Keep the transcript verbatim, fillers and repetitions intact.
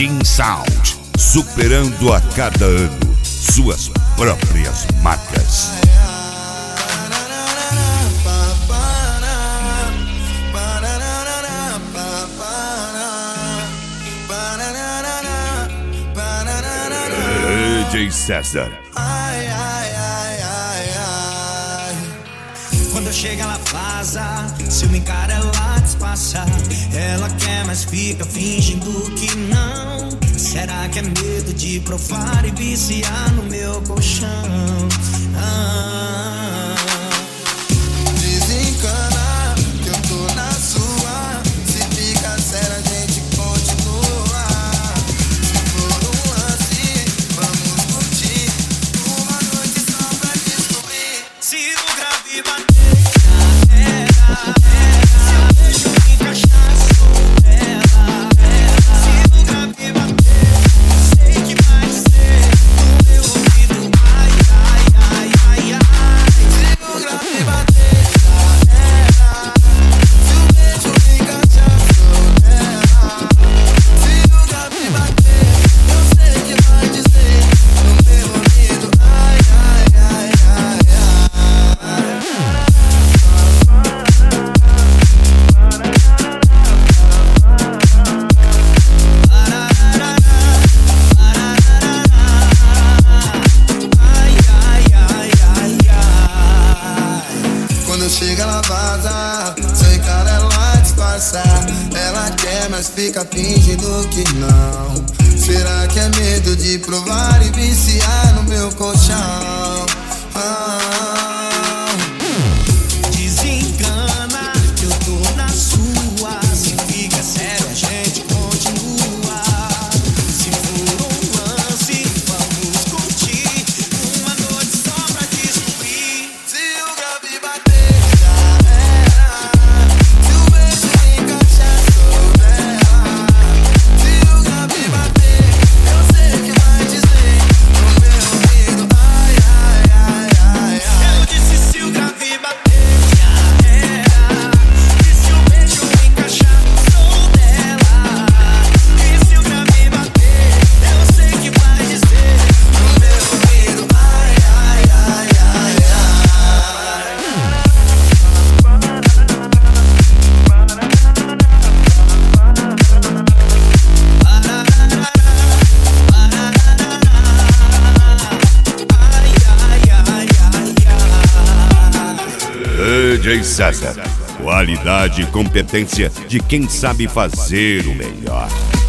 Jim Sound, superando a cada ano suas próprias marcas. D J César. Ai, ai, ai, ai, ai. Quando eu chego ela vaza, se eu me encara ela despassa. Ela quer, mas fica fingindo que não. Será que é medo de provar e viciar no meu colchão? Ah. Desencana que eu tô na sua. Se fica sério a gente continua. Se for um lance, vamos curtir uma noite só pra descobrir. Se o grave bater, já era, era. Se eu deixo me encaixar, sou ela, ela. Se o grave bater, sei que vai ser no meu ouvido. Ai, ai, ai, ai, ai. Se o grave bater, já era. Se o beijo me encaixar, sou ela. Se o grave bater, eu sei que vai dizer no meu ouvido. Ai, ai, ai, ai, ai. Quando chega ela vaza, sem cara ela disfarça. Ela quer, mas fica fingindo que não. Será que é medo de provar e viciar no meu colchão? Ah. Desencana que eu tô na sua. Se fica sério a gente continua. Se for um lance, vamos curtir uma noite só pra descobrir. Se o grave bater, já era. Se o beijo me encaixar, sou dela. Se o grave bater, eu sei que vai dizer no meu ouvido. Ai, ai, ai, ai, ai. Eu disse se o grave bater, já era. E se o beijo me encaixar, sou dela. E se o grave bater, eu sei que vai dizer no meu ouvido. Ai, ai, ai, ai, ai. D J César, qualidade e competência de quem sabe fazer o melhor.